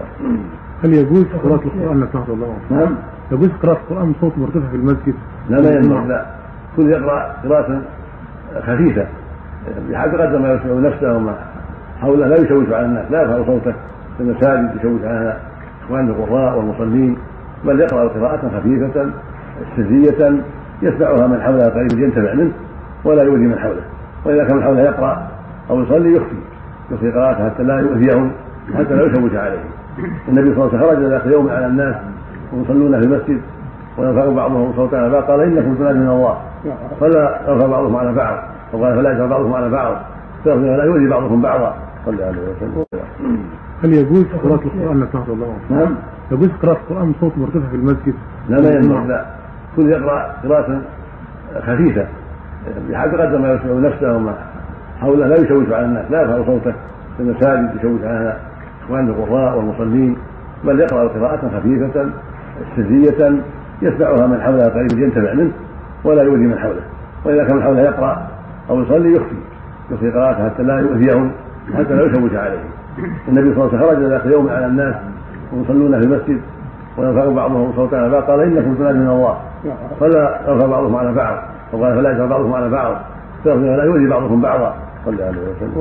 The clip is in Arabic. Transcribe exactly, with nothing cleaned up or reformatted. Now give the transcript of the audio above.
هل يجوز قراءة القرآن لا تحفظ الله؟ نعم. يجوز قراءة القرآن بصوت مرتفع في المسجد؟ لا ما ينبغي، لا، كل يقرأ قراءة خفيفة بقدر ما يسمع نفسه وما حوله، لا يشوش على الناس، لا يرفع صوته في المساجد يشوش على اخوان القراء والمصلين، بل يقرأ قراءة خفيفة سرية يسمعها من حوله قريب ينتفع منه ولا يؤذي من حوله، واذا كان من حوله يقرأ او يصلي يخفي يخفي قراءته حتى لا يؤذيهم حتى لا يشوش عليهم. النبي صلى الله عليه وسلم خرج ذات يوم على الناس ويصلون في المسجد ويرفع بعضهم صوتا على بعض، قال انكم تنادون الله فلا يرفع بعضهم على بعض، وقال فلا يرفع بعضهم على بعض فلا يؤذي بعضهم بعضا صلى الله عليه وسلم. هل يجوز قراءة القرآن لا تحفظ الله؟ نعم. يجوز قراءة القرآن بصوت مرتفع في المسجد؟ لا ما ينبغي، لا، كل يقرأ قراءة خفيفة بقدر ما يسمع نفسه وما حوله، لا يشوش على الناس، لا يرفع صوته في المساجد يشوش على اخوان القراء والمصلين، بل يقرأ قراءة خفيفة سرية يسمعها من حوله قريب ينتفع منه ولا يؤذي من حوله، واذا كان من حوله يقرأ او يصلي يخفي يخفي قراءته حتى لا يؤذيهم حتى لا يشوش عليهم. النبي صلى الله عليه وسلم خرج ذات يوم على الناس ويصلون في المسجد ويرفع بعضهم صوتا على بعض، قال انكم تنادون الله فلا يرفع بعضهم على بعض، وقال فلا يرفع بعضهم على بعض فلا يؤذي بعضهم بعضا صلى الله عليه وسلم.